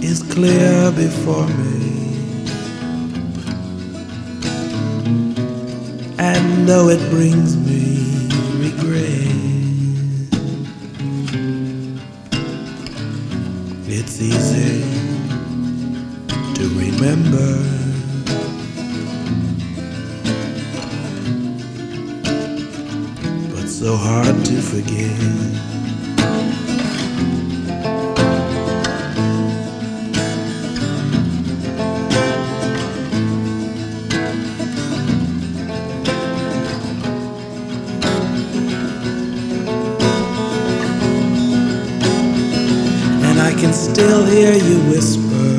is clear before me. And though it brings me regret, it's easy to remember, but so hard to forget. I can still hear you whisper,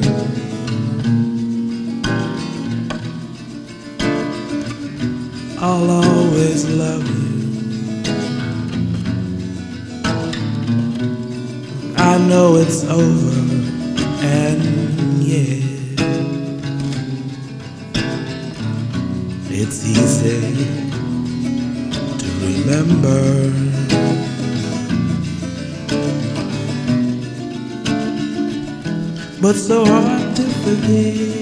I'll always love you. I know it's over, and yeah, it's easy to remember, but so hard to forget.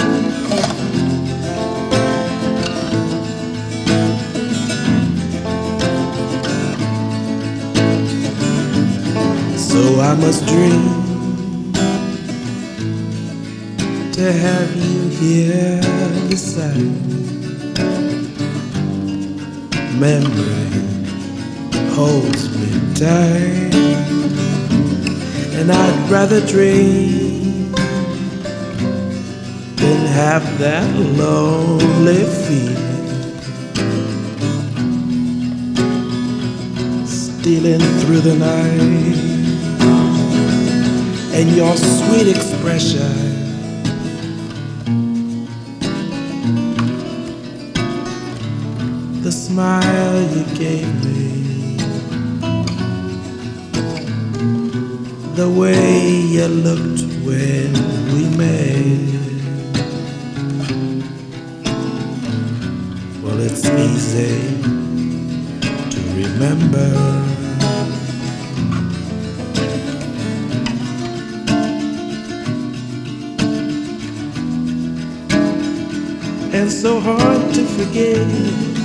So I must dream to have you here beside me. Memory holds me tight, and I'd rather dream than have that lonely feeling stealing through the night. And your sweet expression the smile you gave me, the way you looked when we met. Well, it's easy to remember, and so hard to forget.